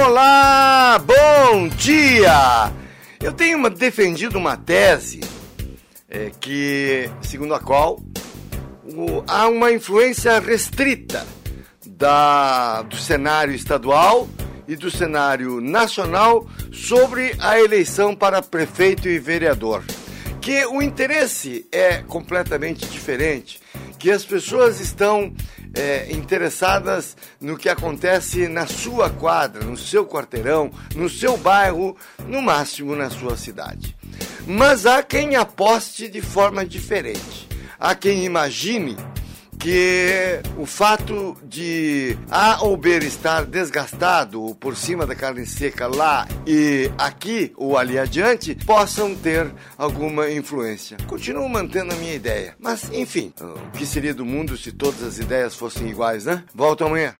Olá, bom dia! Eu tenho defendido uma tese segundo a qual há uma influência restrita do cenário estadual e do cenário nacional sobre a eleição para prefeito e vereador. Que o interesse é completamente diferente, que as pessoas estão interessadas no que acontece na sua quadra, no seu quarteirão, no seu bairro, no máximo na sua cidade. Mas há quem aposte de forma diferente. Há quem imagine que o fato de A ou B estar desgastado por cima da carne seca lá e aqui ou ali adiante possam ter alguma influência. Continuo mantendo a minha ideia, mas enfim, o que seria do mundo se todas as ideias fossem iguais, né? Volto amanhã.